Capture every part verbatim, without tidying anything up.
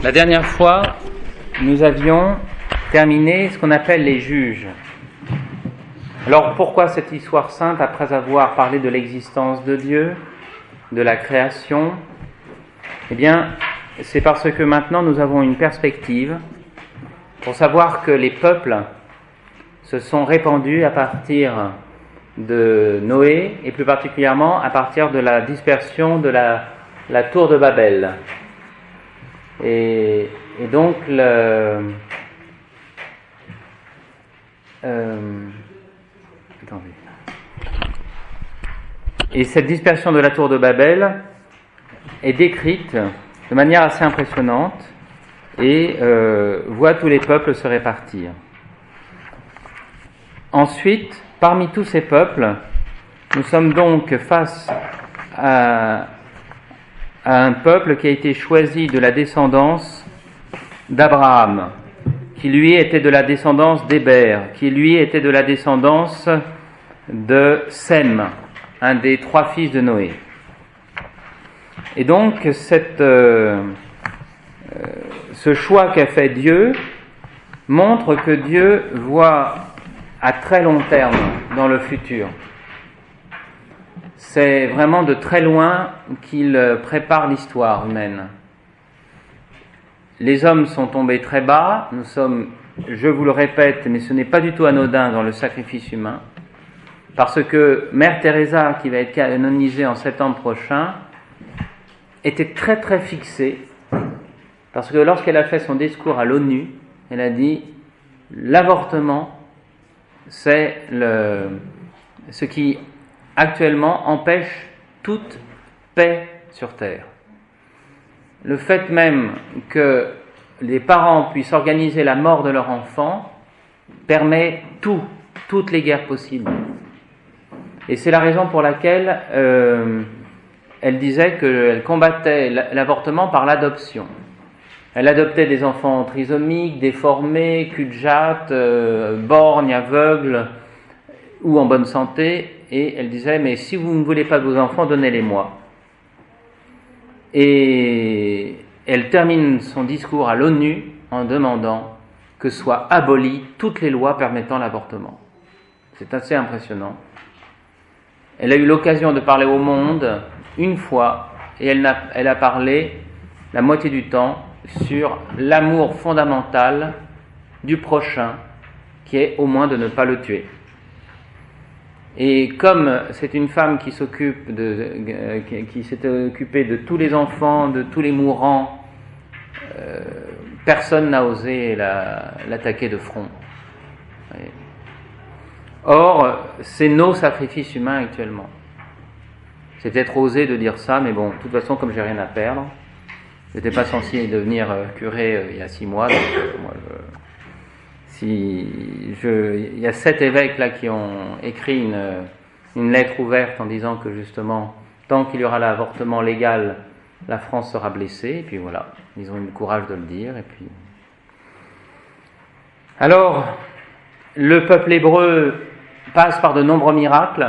La dernière fois, nous avions terminé ce qu'on appelle les juges. Alors pourquoi cette histoire sainte après avoir parlé de l'existence de Dieu, de la création? Eh bien, c'est parce que maintenant nous avons une perspective pour savoir que les peuples se sont répandus à partir de Noé et plus particulièrement à partir de la dispersion de la, la tour de Babel. Et, et donc le... Euh, attendez. Et cette dispersion de la tour de Babel est décrite de manière assez impressionnante et euh, voit tous les peuples se répartir. Ensuite, parmi tous ces peuples, nous sommes donc face à, à un peuple qui a été choisi de la descendance d'Abraham, qui lui était de la descendance d'Héber, qui lui était de la descendance de Sem, un des trois fils de Noé. Et donc, cette, euh, euh, ce choix qu'a fait Dieu montre que Dieu voit à très long terme dans le futur. C'est vraiment de très loin qu'il prépare l'histoire humaine. Les hommes sont tombés très bas, nous sommes, je vous le répète, mais ce n'est pas du tout anodin dans le sacrifice humain, parce que Mère Teresa, qui va être canonisée en septembre prochain, était très très fixée, parce que lorsqu'elle a fait son discours à l'ONU, elle a dit « l'avortement, c'est le, ce qui actuellement empêche toute paix sur Terre. » Le fait même que les parents puissent organiser la mort de leur enfant permet tout, toutes les guerres possibles. Et c'est la raison pour laquelle euh, elle disait qu'elle combattait l'avortement par l'adoption. Elle adoptait des enfants trisomiques, déformés, cul-de-jatte, euh, borgnes, aveugles ou en bonne santé, et elle disait « mais si vous ne voulez pas de vos enfants, donnez-les-moi ». Et elle termine son discours à l'ONU en demandant que soient abolies toutes les lois permettant l'avortement. C'est assez impressionnant. Elle a eu l'occasion de parler au monde une fois, et elle a, elle a parlé la moitié du temps sur l'amour fondamental du prochain, qui est au moins de ne pas le tuer. Et comme c'est une femme qui s'occupe de, euh, qui, qui s'est occupée de tous les enfants, de tous les mourants, euh, personne n'a osé la, l'attaquer de front. Ouais. Or, c'est nos sacrifices humains actuellement. C'est peut-être osé de dire ça, mais bon, de toute façon, comme j'ai rien à perdre, je n'étais pas censé devenir curé euh, il y a six mois, donc euh, moi, je, si je, il y a sept évêques là qui ont écrit une, une lettre ouverte en disant que justement, tant qu'il y aura l'avortement légal, la France sera blessée, et puis voilà, ils ont eu le courage de le dire, et puis... Alors, le peuple hébreu passe par de nombreux miracles,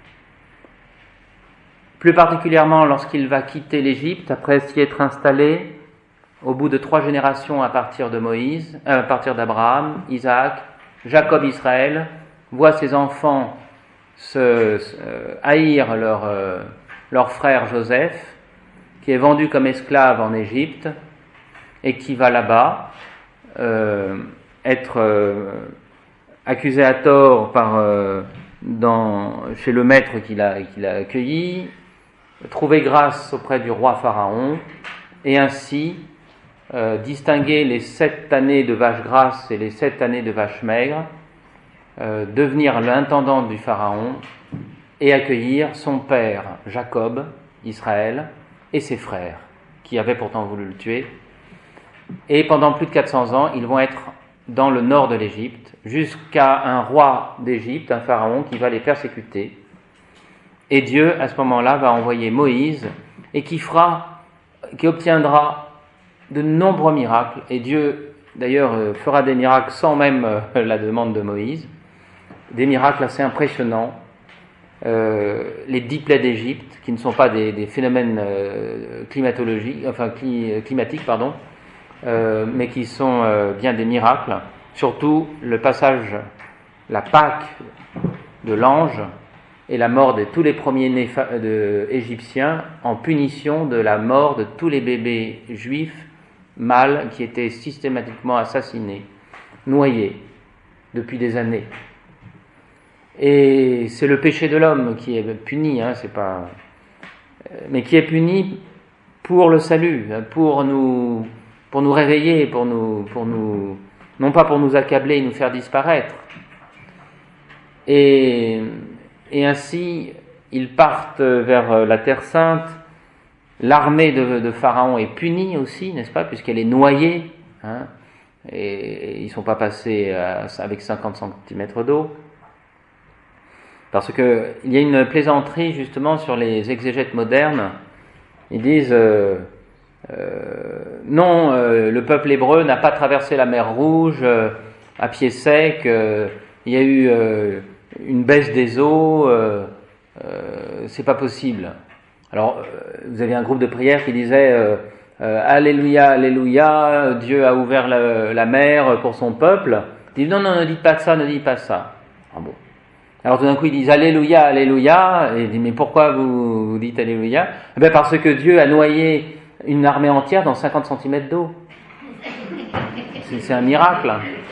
plus particulièrement lorsqu'il va quitter l'Égypte, après s'y être installé, au bout de trois générations à partir de Moïse, euh, à partir d'Abraham, Isaac, Jacob, Israël, voit ses enfants se, se euh, haïr leur, euh, leur frère Joseph, qui est vendu comme esclave en Égypte, et qui va là-bas euh, être euh, accusé à tort par, euh, dans, chez le maître qu'il a, qu'il a accueilli, trouver grâce auprès du roi Pharaon, et ainsi euh, distinguer les sept années de vaches grasses et les sept années de vaches maigres, euh, devenir l'intendant du Pharaon et accueillir son père Jacob, Israël, et ses frères, qui avaient pourtant voulu le tuer. Et pendant plus de quatre cents ans, ils vont être dans le nord de l'Égypte, jusqu'à un roi d'Égypte, un pharaon, qui va les persécuter. Et Dieu, à ce moment-là, va envoyer Moïse, et qui fera, qui obtiendra de nombreux miracles. Et Dieu, d'ailleurs, fera des miracles sans même la demande de Moïse, des miracles assez impressionnants. Euh, les dix plaies d'Égypte, qui ne sont pas des, des phénomènes euh, climatologiques, enfin cli, climatiques, pardon, euh, mais qui sont euh, bien des miracles. Surtout le passage, la Pâque de l'ange et la mort de tous les premiers-nés de, égyptiens en punition de la mort de tous les bébés juifs mâles qui étaient systématiquement assassinés, noyés depuis des années. Et c'est le péché de l'homme qui est puni, hein, c'est pas, mais qui est puni pour le salut, pour nous, pour nous réveiller, pour nous, pour nous, non pas pour nous accabler et nous faire disparaître. Et, et ainsi, ils partent vers la Terre Sainte. L'armée de, de Pharaon est punie aussi, n'est-ce pas, puisqu'elle est noyée, hein, et, et ils ne sont pas passés à, avec cinquante centimètres d'eau. Parce qu'il y a une plaisanterie justement sur les exégètes modernes. Ils disent euh, euh, non, euh, le peuple hébreu n'a pas traversé la mer Rouge euh, à pied sec. Euh, il y a eu euh, une baisse des eaux. Euh, euh, c'est pas possible. Alors, euh, vous avez un groupe de prière qui disait euh, euh, Alléluia, Alléluia, Dieu a ouvert la, la mer pour son peuple. Ils disent non, non, ne dites pas ça, ne dites pas ça. Ah bon. Alors tout d'un coup ils disent Alléluia, Alléluia, et ils disent mais pourquoi vous, vous dites Alléluia? Eh bien parce que Dieu a noyé une armée entière dans cinquante centimètres d'eau. C'est, c'est un miracle.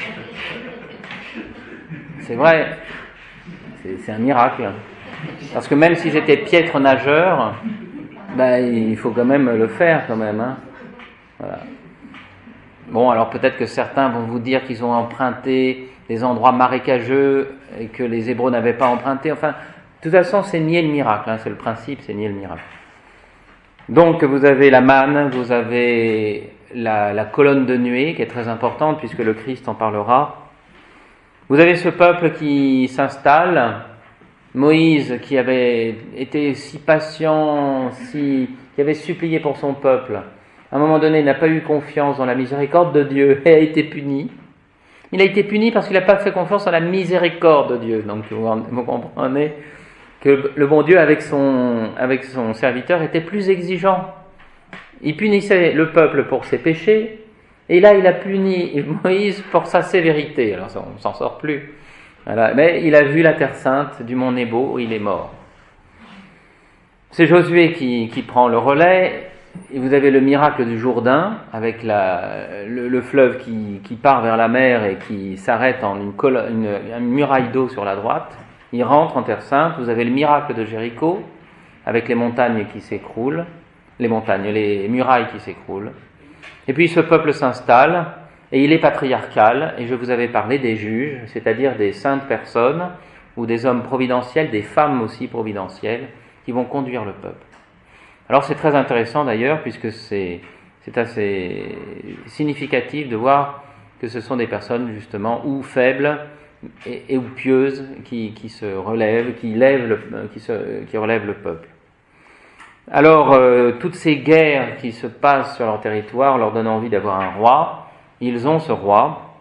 C'est vrai, c'est, c'est un miracle. Parce que même s'ils étaient piètres nageurs, ben, il faut quand même le faire quand même. Hein. Voilà. Bon, alors peut-être que certains vont vous dire qu'ils ont emprunté des endroits marécageux et que les Hébreux n'avaient pas emprunté. Enfin, de toute façon, c'est nier le miracle. Hein, c'est le principe, c'est nier le miracle. Donc, vous avez la manne, vous avez la, la colonne de nuée qui est très importante puisque le Christ en parlera. Vous avez ce peuple qui s'installe. Moïse qui avait été si patient, si, qui avait supplié pour son peuple. À un moment donné, n'a pas eu confiance dans la miséricorde de Dieu et a été puni. Il a été puni parce qu'il n'a pas fait confiance en la miséricorde de Dieu. Donc vous, vous comprenez que le bon Dieu avec son, avec son serviteur était plus exigeant. Il punissait le peuple pour ses péchés et là il a puni Moïse pour sa sévérité. Alors on ne s'en sort plus. Voilà. Mais il a vu la terre sainte du mont Nebo où il est mort. C'est Josué qui, qui prend le relais. Et vous avez le miracle du Jourdain, avec la, le, le fleuve qui, qui part vers la mer et qui s'arrête en une, colo, une, une muraille d'eau sur la droite. Il rentre en Terre Sainte. Vous avez le miracle de Jéricho, avec les montagnes qui s'écroulent, les montagnes, les murailles qui s'écroulent. Et puis ce peuple s'installe, et il est patriarcal, et je vous avais parlé des juges, c'est-à-dire des saintes personnes, ou des hommes providentiels, des femmes aussi providentielles, qui vont conduire le peuple. Alors c'est très intéressant d'ailleurs, puisque c'est, c'est assez significatif de voir que ce sont des personnes justement ou faibles et, et ou pieuses qui, qui se relèvent, qui, lèvent le, qui, se, qui relèvent le peuple. Alors euh, toutes ces guerres qui se passent sur leur territoire leur donnent envie d'avoir un roi. Ils ont ce roi,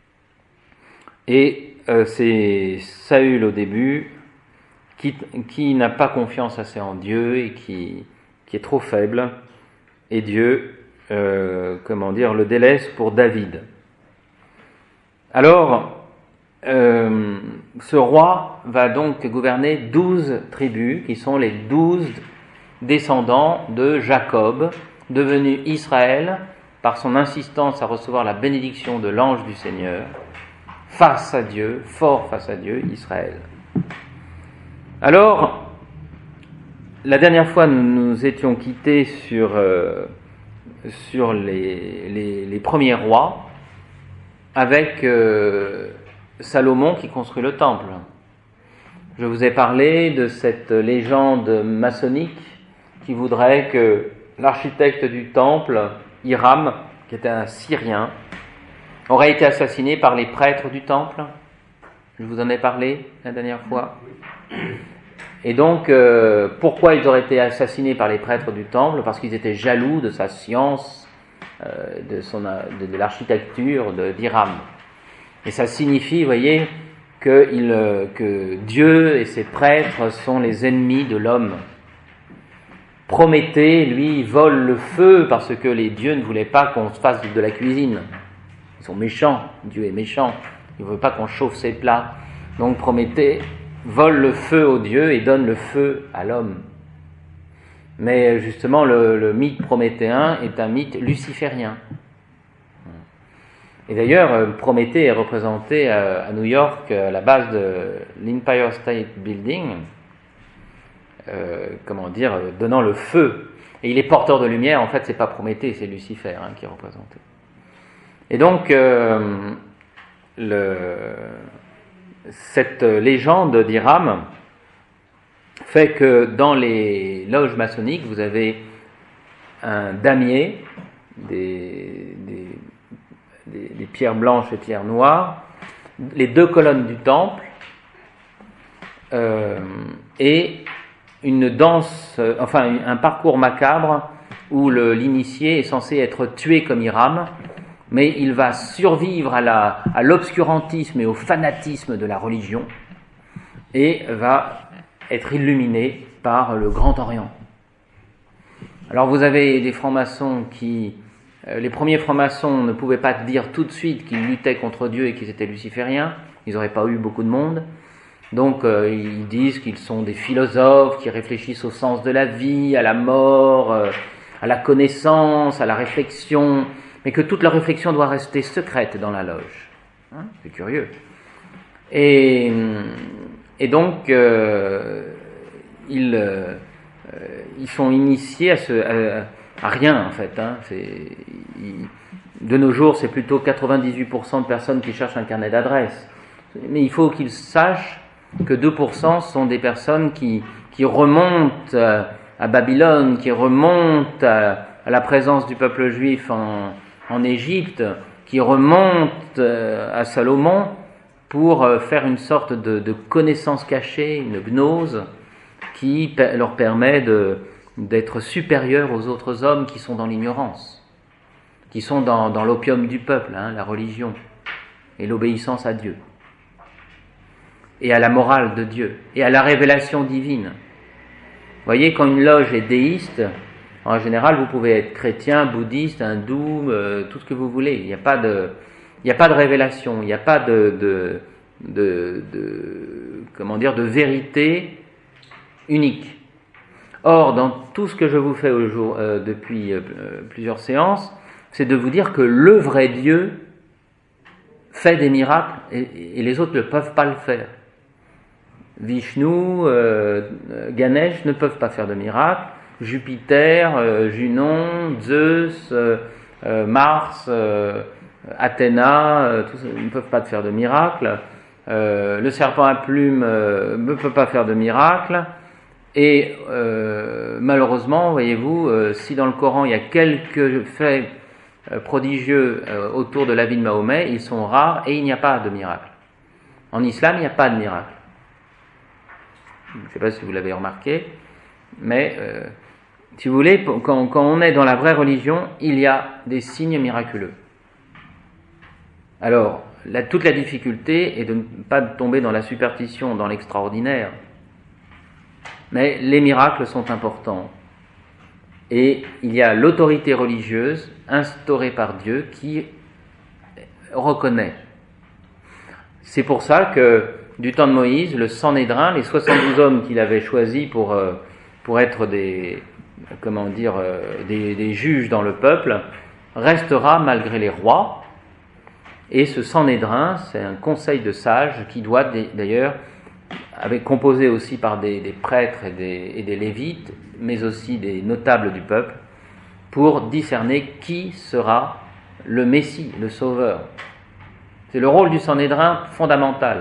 et euh, c'est Saül au début qui, qui n'a pas confiance assez en Dieu et qui qui est trop faible, et Dieu, euh, comment dire, le délaisse pour David. Alors, euh, ce roi va donc gouverner douze tribus, qui sont les douze descendants de Jacob, devenu Israël, par son insistance à recevoir la bénédiction de l'ange du Seigneur, face à Dieu, fort face à Dieu, Israël. Alors, la dernière fois, nous nous étions quittés sur, euh, sur les, les, les premiers rois, avec euh, Salomon qui construit le temple. Je vous ai parlé de cette légende maçonnique qui voudrait que l'architecte du temple, Hiram, qui était un Syrien, aurait été assassiné par les prêtres du temple. Je vous en ai parlé la dernière fois. Et donc, euh, pourquoi ils auraient été assassinés par les prêtres du temple? Parce qu'ils étaient jaloux de sa science, euh, de, son, de, de l'architecture de, d'Hiram. Et ça signifie, vous voyez, que, il, euh, que Dieu et ses prêtres sont les ennemis de l'homme. Prométhée, lui, vole le feu parce que les dieux ne voulaient pas qu'on se fasse de la cuisine. Ils sont méchants, Dieu est méchant, il ne veut pas qu'on chauffe ses plats. Donc Prométhée vole le feu aux dieux et donne le feu à l'homme. Mais justement, le, le mythe prométhéen est un mythe luciférien. Et d'ailleurs, Prométhée est représenté à, à New York, à la base de l'Empire State Building, euh, comment dire, donnant le feu. Et il est porteur de lumière, en fait, c'est pas Prométhée, c'est Lucifer hein, qui est représenté. Et donc, euh, le, cette légende d'Hiram fait que dans les loges maçonniques, vous avez un damier, des, des, des, des pierres blanches et pierres noires, les deux colonnes du temple, euh, et une danse, euh, enfin un parcours macabre où le, l'initié est censé être tué comme Hiram, mais il va survivre à, la, à l'obscurantisme et au fanatisme de la religion et va être illuminé par le Grand Orient. Alors vous avez des francs-maçons qui, euh, les premiers francs-maçons ne pouvaient pas dire tout de suite qu'ils luttaient contre Dieu et qu'ils étaient lucifériens, ils n'auraient pas eu beaucoup de monde, donc euh, ils disent qu'ils sont des philosophes qui réfléchissent au sens de la vie, à la mort, euh, à la connaissance, à la réflexion, mais que toute leur réflexion doit rester secrète dans la loge. Hein, c'est curieux. Et... Et donc, euh, ils, euh, ils sont initiés à, ce, à, à rien, en fait. Hein. C'est, ils, de nos jours, c'est plutôt quatre-vingt-dix-huit pour cent de personnes qui cherchent un carnet d'adresses. Mais il faut qu'ils sachent que deux pour cent sont des personnes qui, qui remontent à, à Babylone, qui remontent à, à la présence du peuple juif en, en Égypte, qui remontent à Salomon, pour faire une sorte de, de connaissance cachée, une gnose, qui leur permet de, d'être supérieurs aux autres hommes qui sont dans l'ignorance, qui sont dans, dans l'opium du peuple, hein, la religion, et l'obéissance à Dieu, et à la morale de Dieu, et à la révélation divine. Vous voyez, quand une loge est déiste, en général, vous pouvez être chrétien, bouddhiste, hindou, euh, tout ce que vous voulez, il n'y a pas de... Il n'y a pas de révélation, il n'y a pas de, de, de, de, comment dire, de vérité unique. Or, dans tout ce que je vous fais au jour, euh, depuis euh, plusieurs séances, c'est de vous dire que le vrai Dieu fait des miracles et, et les autres ne peuvent pas le faire. Vishnu, euh, Ganesh ne peuvent pas faire de miracles. Jupiter, euh, Junon, Zeus, euh, euh, Mars... Euh, Athéna, euh, tous, ils ne peuvent pas faire de miracle. Euh, le serpent à plumes euh, ne peut pas faire de miracle. Et euh, malheureusement, voyez-vous, euh, si dans le Coran il y a quelques faits euh, prodigieux euh, autour de la vie de Mahomet, ils sont rares et il n'y a pas de miracle. En islam, il n'y a pas de miracle. Je ne sais pas si vous l'avez remarqué, mais euh, si vous voulez, quand, quand on est dans la vraie religion, il y a des signes miraculeux. Alors, la, toute la difficulté est de ne pas tomber dans la superstition, dans l'extraordinaire. Mais les miracles sont importants. Et il y a l'autorité religieuse instaurée par Dieu qui reconnaît. C'est pour ça que, du temps de Moïse, le Sanhédrin, les soixante-douze hommes qu'il avait choisis pour, pour être des, comment dire, des, des juges dans le peuple, restera malgré les rois. Et ce Sanhédrin, c'est un conseil de sages qui doit d'ailleurs, avec, composé aussi par des, des prêtres et des, et des lévites, mais aussi des notables du peuple, pour discerner qui sera le Messie, le Sauveur. C'est le rôle du Sanhédrin fondamental.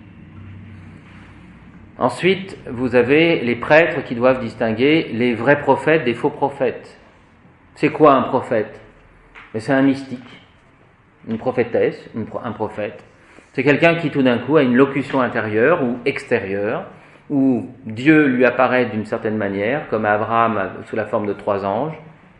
Ensuite, vous avez les prêtres qui doivent distinguer les vrais prophètes des faux prophètes. C'est quoi un prophète? Mais c'est un mystique. Une prophétesse, une, un prophète, c'est quelqu'un qui tout d'un coup a une locution intérieure ou extérieure, où Dieu lui apparaît d'une certaine manière, comme à Abraham sous la forme de trois anges.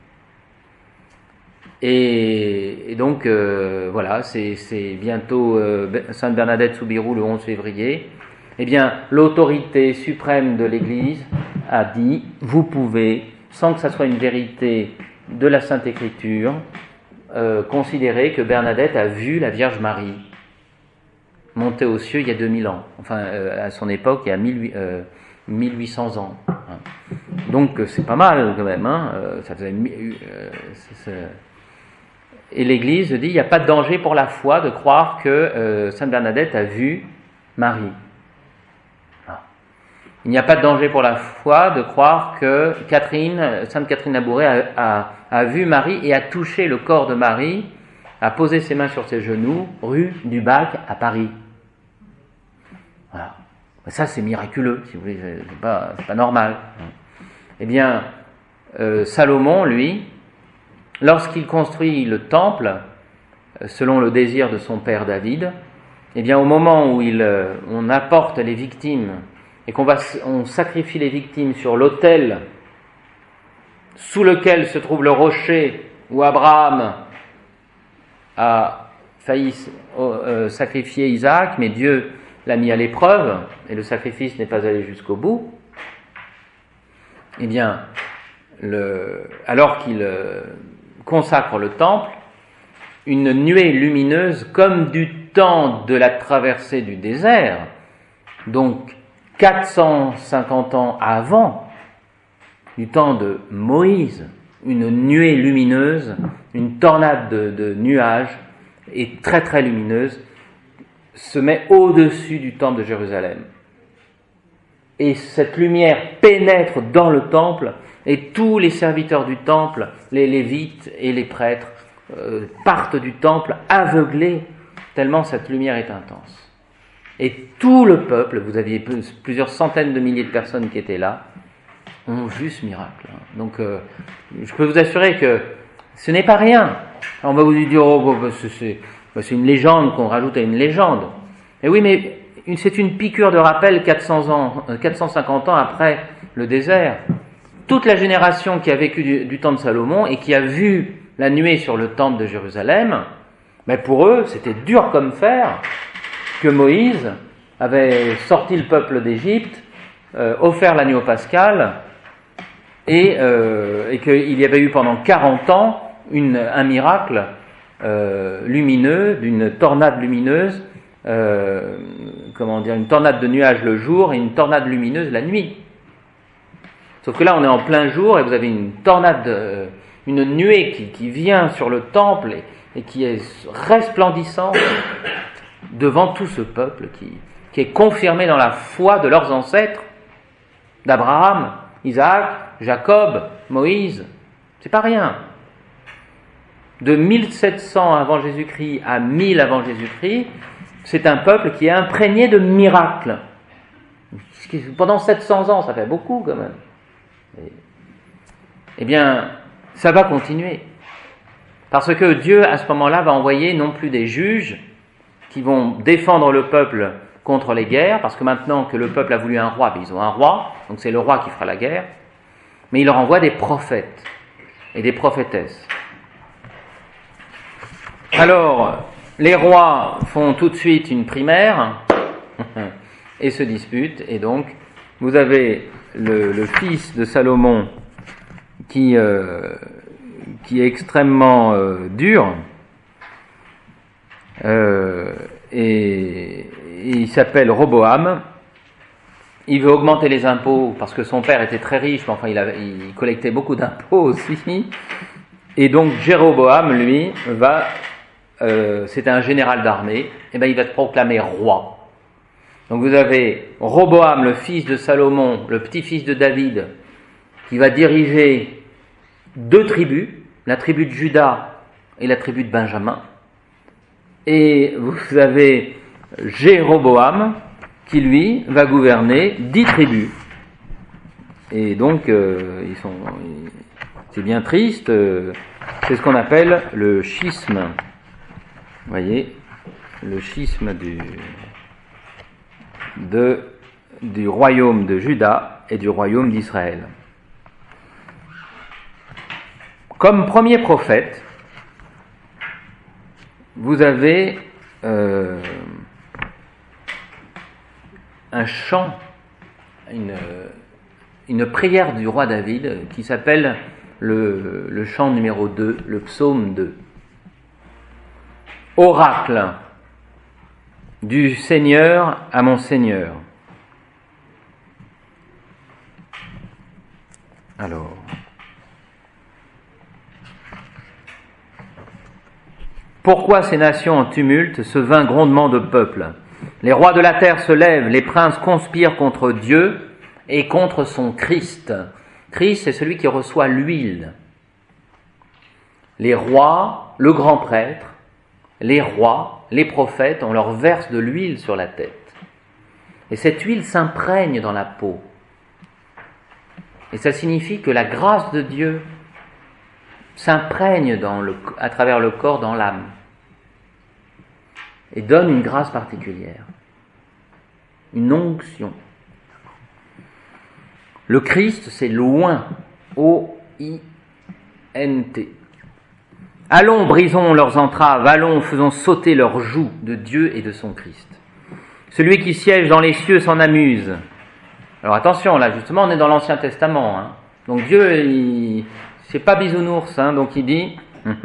Et, et donc, euh, voilà, c'est, c'est bientôt euh, Sainte Bernadette Soubirous le onze février. Eh bien, l'autorité suprême de l'Église a dit, vous pouvez sans que ça soit une vérité de la Sainte Écriture, euh, considérer que Bernadette a vu la Vierge Marie monter aux cieux il y a deux mille ans. Enfin, euh, à son époque, il y a mille, euh, mille huit cents ans. Hein. Donc, c'est pas mal quand même. Hein. Euh, ça faisait, euh, c'est, c'est... Et l'Église dit, il n'y a pas de danger pour la foi de croire que euh, Sainte Bernadette a vu Marie. Non. Il n'y a pas de danger pour la foi de croire que Catherine, Sainte Catherine Labouré a, a, a vu Marie et a touché le corps de Marie, a posé ses mains sur ses genoux, rue du Bac à Paris. Voilà. Ça, c'est miraculeux, si vous voulez, c'est pas, c'est pas normal. Eh bien, euh, Salomon, lui, lorsqu'il construit le temple, selon le désir de son père David, eh bien, au moment où il, euh, on apporte les victimes et qu'on va, on sacrifie les victimes sur l'autel sous lequel se trouve le rocher où Abraham a failli euh, sacrifier Isaac, mais Dieu l'a mis à l'épreuve et le sacrifice n'est pas allé jusqu'au bout. Eh bien, le, alors qu'il euh, consacre le temple, une nuée lumineuse comme du temps de la traversée du désert, donc quatre cent cinquante ans avant, du temps de Moïse, une nuée lumineuse, une tornade de, de nuages, et très très lumineuse, se met au-dessus du temple de Jérusalem. Et cette lumière pénètre dans le temple, et tous les serviteurs du temple, les lévites et les prêtres, euh, partent du temple aveuglés, tellement cette lumière est intense. Et tout le peuple, vous aviez plusieurs centaines de milliers de personnes qui étaient là, ont vu ce miracle. Donc, euh, je peux vous assurer que ce n'est pas rien. On va vous dire, oh, bah, c'est, c'est, bah, c'est une légende qu'on rajoute à une légende. Et oui, mais c'est une piqûre de rappel quatre cents ans, quatre cent cinquante ans après le désert. Toute la génération qui a vécu du, du temps de Salomon et qui a vu la nuée sur le temple de Jérusalem, ben pour eux, c'était dur comme fer que Moïse avait sorti le peuple d'Égypte, euh, offert l'agneau pascal, et, euh, et qu'il y avait eu pendant quarante ans une, un miracle euh, lumineux, d'une tornade lumineuse, euh, comment dire, une tornade de nuages le jour et une tornade lumineuse la nuit. Sauf que là, on est en plein jour et vous avez une tornade, euh, une nuée qui, qui vient sur le temple et, et qui est resplendissante devant tout ce peuple qui, qui est confirmé dans la foi de leurs ancêtres, d'Abraham, Isaac, Jacob, Moïse. C'est pas rien. De mille sept cents avant Jésus-Christ à mille avant Jésus-Christ, c'est un peuple qui est imprégné de miracles. Pendant sept cents ans, ça fait beaucoup quand même. Eh bien, ça va continuer. Parce que Dieu, à ce moment-là, va envoyer non plus des juges qui vont défendre le peuple contre les guerres, parce que maintenant que le peuple a voulu un roi, ben ils ont un roi, donc c'est le roi qui fera la guerre, mais il leur envoie des prophètes et des prophétesses. Alors, les rois font tout de suite une primaire et se disputent, et donc vous avez le, le fils de Salomon qui, euh, qui est extrêmement euh, dur, euh, et, et il s'appelle Roboam. Il veut augmenter les impôts parce que son père était très riche, mais enfin il, avait, il collectait beaucoup d'impôts aussi. Et donc Jéroboam, lui, va, euh, c'est un général d'armée, et ben il va être proclamé roi. Donc vous avez Roboam, le fils de Salomon, le petit-fils de David, qui va diriger deux tribus, la tribu de Juda et la tribu de Benjamin. Et vous avez Jéroboam, qui lui va gouverner dix tribus. Et donc, euh, ils sont, c'est bien triste, euh, c'est ce qu'on appelle le schisme. Vous voyez, le schisme du, de, du royaume de Juda et du royaume d'Israël. Comme premier prophète, vous avez euh, un chant, une, une prière du roi David qui s'appelle le, le chant numéro deux, le psaume deux. Oracle du Seigneur à mon Seigneur. Alors, pourquoi ces nations en tumulte, ce vain grondement de peuple? Les rois de la terre se lèvent, les princes conspirent contre Dieu et contre son Christ. Christ, c'est celui qui reçoit l'huile. Les rois, le grand prêtre, les rois, les prophètes, on leur verse de l'huile sur la tête. Et cette huile s'imprègne dans la peau. Et ça signifie que la grâce de Dieu s'imprègne dans le, à travers le corps, dans l'âme, et donne une grâce particulière, une onction. Le Christ, c'est loin, O I N T. Allons, brisons leurs entraves, allons, faisons sauter leurs joues de Dieu et de son Christ. Celui qui siège dans les cieux s'en amuse. Alors attention, là justement on est dans l'Ancien Testament, hein. Donc Dieu, il, c'est pas bisounours, hein, donc il dit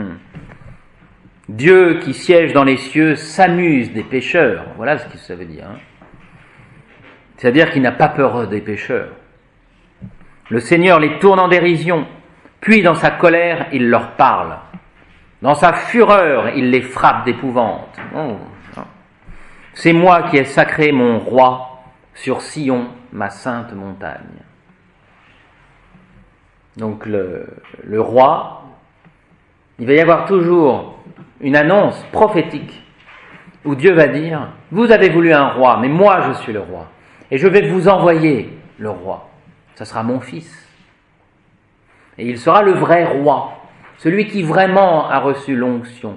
Dieu qui siège dans les cieux s'amuse des pécheurs. Voilà ce que ça veut dire, hein. C'est-à-dire qu'il n'a pas peur des pécheurs. Le Seigneur les tourne en dérision, puis dans sa colère il leur parle. Dans sa fureur il les frappe d'épouvante. Oh. C'est moi qui ai sacré mon roi sur Sion, ma sainte montagne. Donc le, le roi, il va y avoir toujours une annonce prophétique où Dieu va dire « Vous avez voulu un roi, mais moi je suis le roi. Et je vais vous envoyer le roi. Ça sera mon fils. Et il sera le vrai roi, celui qui vraiment a reçu l'onction.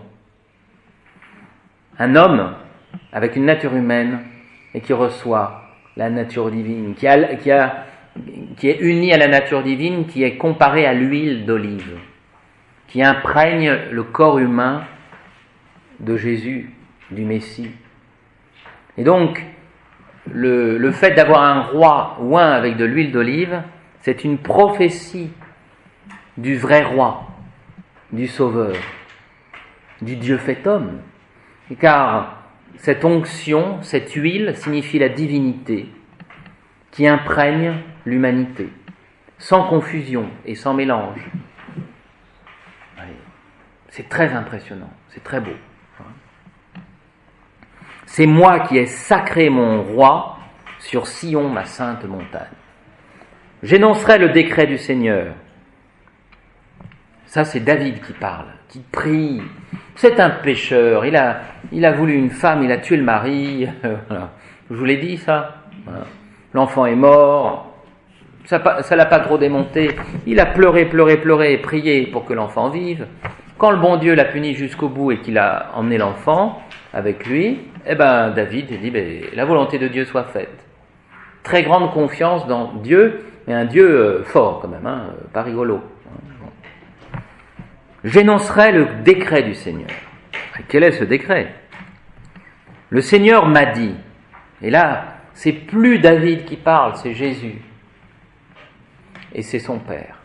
Un homme avec une nature humaine et qui reçoit la nature divine, qui, a, qui, a, qui est uni à la nature divine, qui est comparé à l'huile d'olive, qui imprègne le corps humain de Jésus, du Messie. Et donc, le, le fait d'avoir un roi oint avec de l'huile d'olive, c'est une prophétie du vrai roi, du Sauveur, du Dieu fait homme. Car cette onction, cette huile, signifie la divinité qui imprègne l'humanité, sans confusion et sans mélange. C'est très impressionnant, c'est très beau. C'est moi qui ai sacré mon roi sur Sion, ma sainte montagne. J'énoncerai le décret du Seigneur. Ça, c'est David qui parle, qui prie. C'est un pécheur, il a, il a voulu une femme, il a tué le mari. Voilà. Je vous l'ai dit, ça. Voilà. L'enfant est mort, ça ne l'a pas trop démonté. Il a pleuré, pleuré, pleuré et prié pour que l'enfant vive. Quand le bon Dieu l'a puni jusqu'au bout et qu'il a emmené l'enfant avec lui, eh ben David dit ben, la volonté de Dieu soit faite. Très grande confiance dans Dieu, mais un Dieu euh, fort quand même, hein, pas rigolo. J'énoncerai le décret du Seigneur. Et quel est ce décret? Le Seigneur m'a dit, et là, c'est plus David qui parle, c'est Jésus. Et c'est son Père.